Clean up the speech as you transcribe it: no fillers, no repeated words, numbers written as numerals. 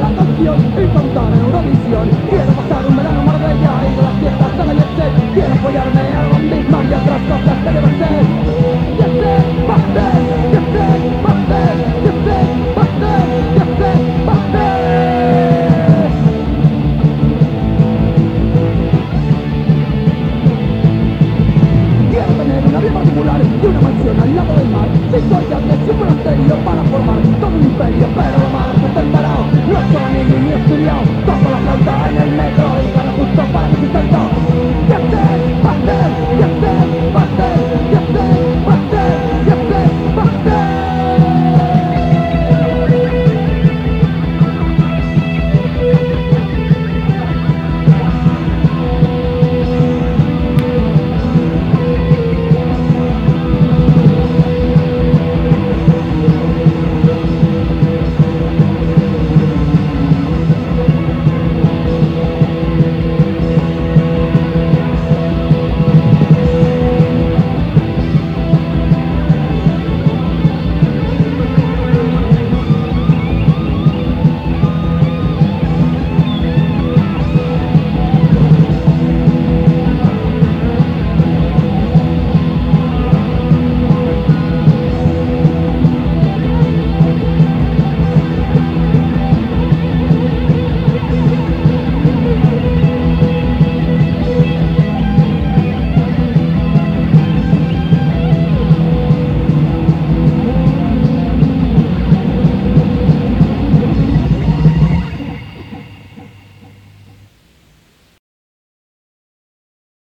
la canción y cantar en Eurovisión. Quiero pasar un verano en Marbella y de las fiestas de Mediaset. Quiero apoyarme a Alban Bismarck y otras cosas que debo hacer. Ya sé, va a ser, ya sé, va a ser, ya sé, va a ser, ya sé, va a ser. Quiero tener una vida particular y una mansión al lado del mar. Si soy antes un monasterio para formar todo un imperio, pero lo malo se está parado. No soy ni estudiado, toco la flauta en el metro.